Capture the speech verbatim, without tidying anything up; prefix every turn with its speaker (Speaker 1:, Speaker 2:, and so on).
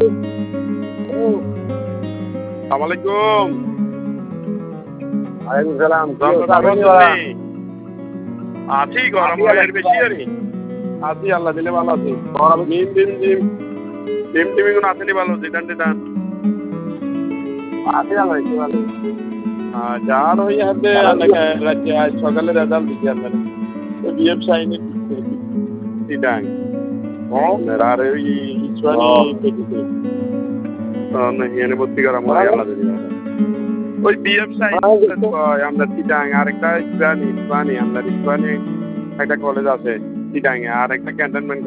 Speaker 1: আলাইকুম।
Speaker 2: ওয়ালাইকুম সালাম।
Speaker 1: আছি গরম এর বেশি আরে আছি আল্লাহ দিলে ভালো আছি। নিম দিম দিম দিম টিমি কোন আসেনি ভালো দিদান দিদান
Speaker 2: আছি ভালো আছি ভালো।
Speaker 1: যার ওই হাতে রাজ্যে আজ সকালে রেজাল্ট দিচ্ছে আপনার বিএফ সাইনে দিদান আর ওই ইসওয়ানি পেটিতে এনে ভর্তি করা মনে হয় আল্লাহ দিলে ওই বিএফ সাইন আমরা চিটাং আরেকটা ইসরানি ইসরানি আমরা ইসরানি একটা কলেজ আছে চিটাং আর একটা ক্যান্টনমেন্ট